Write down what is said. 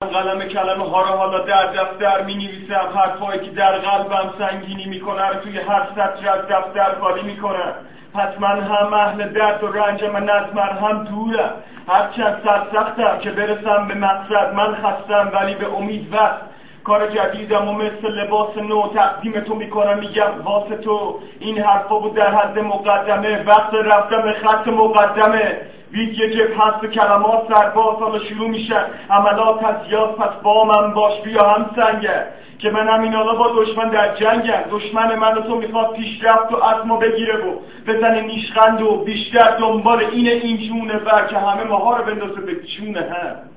قلم کلمه ها رو حالا در دفتر می نویسم. حرفایی که در قلبم سنگینی میکنه رو توی هر سطر از دفتر خالی میکنم. پس من هم اهل درد و رنجم، من از مرهم دورم. هرچند سرسختم که برسم به مقصد، من خستم ولی به امید وصل. کار جدیدم و مثل لباس نو تقدیم تو میکنم، میگم واسه تو. این حرفا بود در حد مقدمه، وقت رفتم به خط مقدمه. ویدیو جب هست و کلمات سرباز، حالا شروع میشن عملات از یاد. پس با من باش بیا هم سنگه که من همین حالا با دشمن در جنگم. دشمن من و تو میخواد پیشرفت و از ما بگیره و بزنه نیشخند و بیشتر دنبال این جونه بر که همه ماها رو بندازه به جونه هم.